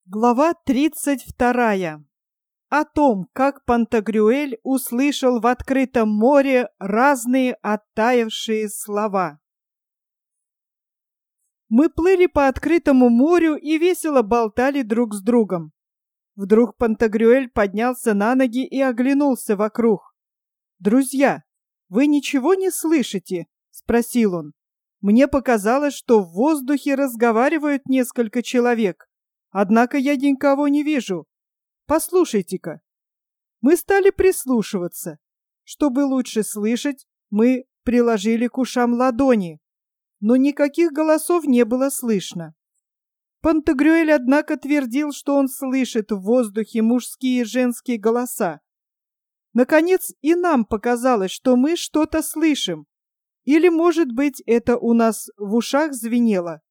Глава 32. О том, как Пантагрюэль услышал в открытом море разные оттаившие слова. Мы плыли по открытому морю и весело болтали друг с другом. Вдруг Пантагрюэль поднялся на ноги и оглянулся вокруг. «Друзья, вы ничего не слышите?» — спросил он. «Мне показалось, что в воздухе разговаривают несколько человек. Однако я никого не вижу. Послушайте-ка». Мы стали прислушиваться. Чтобы лучше слышать, мы приложили к ушам ладони, но никаких голосов не было слышно. Пантагрюэль, однако, твердил, что он слышит в воздухе мужские и женские голоса. Наконец, и нам показалось, что мы что-то слышим. Или, может быть, это у нас в ушах звенело.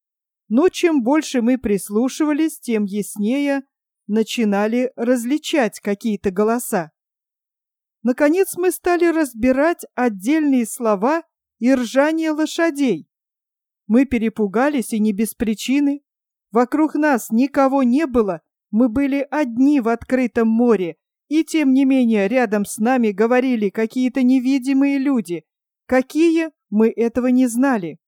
Но чем больше мы прислушивались, тем яснее начинали различать какие-то голоса. Наконец мы стали разбирать отдельные слова и ржание лошадей. Мы перепугались, и не без причины. Вокруг нас никого не было, мы были одни в открытом море, и тем не менее рядом с нами говорили какие-то невидимые люди. Какие, мы этого не знали.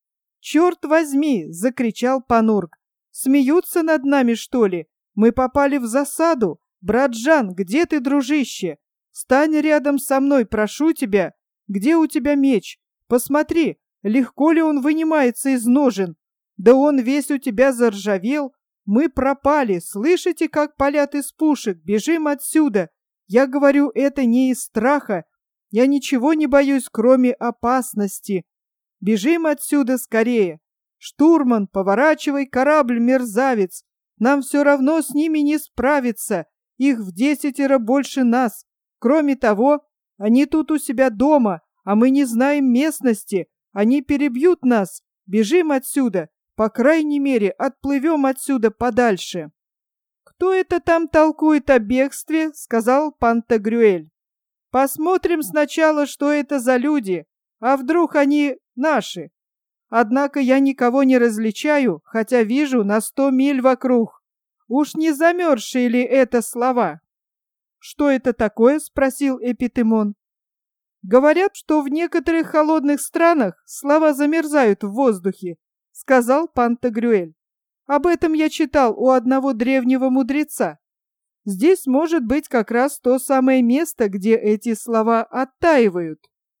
«Черт возьми!» — закричал Панург. «Смеются над нами, что ли? Мы попали в засаду! Брат Жан, где ты, дружище? Стань рядом со мной, прошу тебя! Где у тебя меч? Посмотри, легко ли он вынимается из ножен? Да он весь у тебя заржавел! Мы пропали! Слышите, как палят из пушек? Бежим отсюда! Я говорю это не из страха! Я ничего не боюсь, кроме опасности! Бежим отсюда скорее! Штурман, поворачивай корабль, мерзавец! Нам все равно с ними не справиться! Их в 10 больше нас! Кроме того, они тут у себя дома, а мы не знаем местности! Они перебьют нас! Бежим отсюда! По крайней мере, отплывем отсюда подальше!» «Кто это там толкует о бегстве?» — сказал Пантагрюэль. «Посмотрим сначала, что это за люди, а вдруг они наши. Однако я никого не различаю, хотя вижу на 100 миль вокруг. Уж не замерзшие ли это слова?» «Что это такое?» — спросил Эпитемон. «Говорят, что в некоторых холодных странах слова замерзают в воздухе», — сказал Пантагрюэль. «Об этом я читал у одного древнего мудреца. Здесь может быть как раз то самое место, где эти слова оттаивают».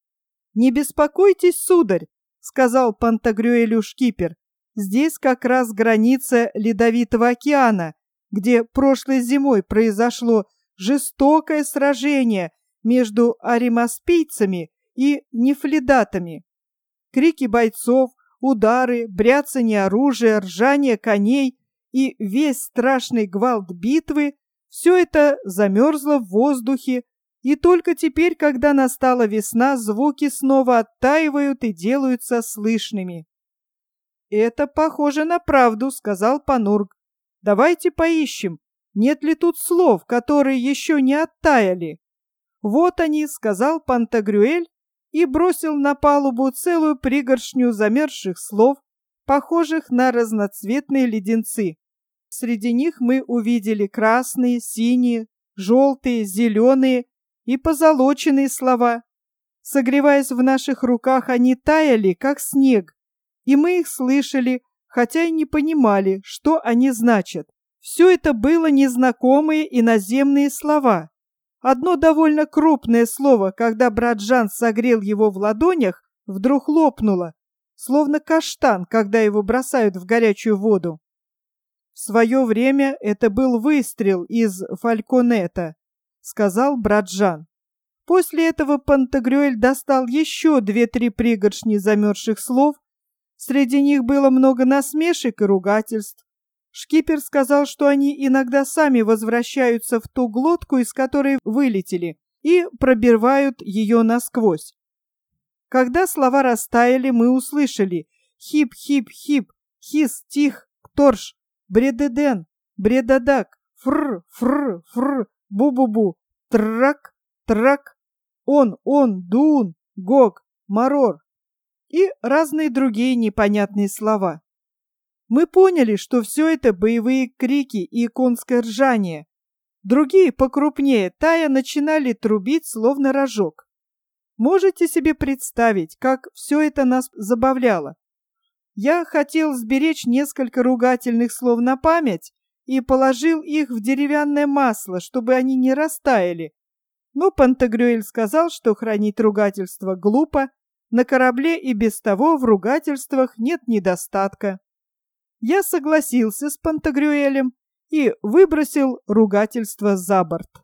«Не беспокойтесь, сударь», — сказал Пантагрюэлю шкипер. «Здесь как раз граница Ледовитого океана, где прошлой зимой произошло жестокое сражение между аримаспийцами и нефлидатами. Крики бойцов, удары, бряцание оружия, ржание коней и весь страшный гвалт битвы — все это замерзло в воздухе, и только теперь, когда настала весна, звуки снова оттаивают и делаются слышными». «Это похоже на правду», — сказал Панург. «Давайте поищем, нет ли тут слов, которые еще не оттаяли». «Вот они», — сказал Пантагрюэль и бросил на палубу целую пригоршню замерзших слов, похожих на разноцветные леденцы. Среди них мы увидели красные, синие, желтые, зеленые и позолоченные слова. Согреваясь в наших руках, они таяли, как снег, и мы их слышали, хотя и не понимали, что они значат. Все это было незнакомые иноземные слова. Одно довольно крупное слово, когда брат Жан согрел его в ладонях, вдруг лопнуло, словно каштан, когда его бросают в горячую воду. «В свое время это был выстрел из фальконета», — сказал брат Жан. После этого Пантагрюэль достал еще 2-3 пригоршни замерзших слов. Среди них было много насмешек и ругательств. Шкипер сказал, что они иногда сами возвращаются в ту глотку, из которой вылетели, и пробивают ее насквозь. Когда слова растаяли, мы услышали «хип-хип-хип», «хис-тих», «торж», «бредеден», «бредадак», «фр-фр-фр», «бу-бу-бу», «трак», «трак», «он», «дун», «гог», «марор» и разные другие непонятные слова. Мы поняли, что все это боевые крики и конское ржание. Другие, покрупнее, тая начинали трубить, словно рожок. Можете себе представить, как все это нас забавляло? Я хотел сберечь несколько ругательных слов на память и положил их в деревянное масло, чтобы они не растаяли. Но Пантагрюэль сказал, что хранить ругательство глупо, на корабле и без того в ругательствах нет недостатка. Я согласился с Пантагрюэлем и выбросил ругательство за борт.